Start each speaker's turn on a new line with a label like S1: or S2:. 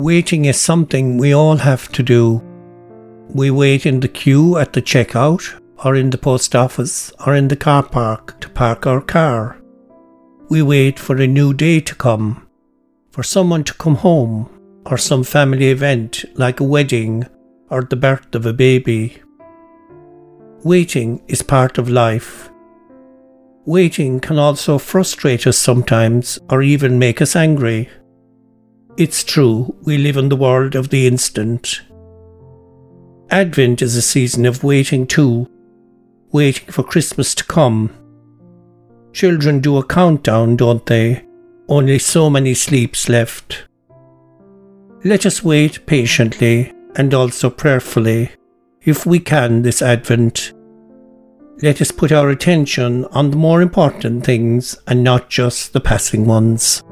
S1: Waiting is something we all have to do. We wait in the queue at the checkout, or in the post office, or in the car park to park our car. We wait for a new day to come, for someone to come home, or some family event like a wedding or the birth of a baby. Waiting is part of life. Waiting can also frustrate us sometimes, or even make us angry. It's true, we live in the world of the instant. Advent is a season of waiting too, waiting for Christmas to come. Children do a countdown, don't they? Only so many sleeps left. Let us wait patiently and also prayerfully, if we can, this Advent. Let us put our attention on the more important things and not just the passing ones.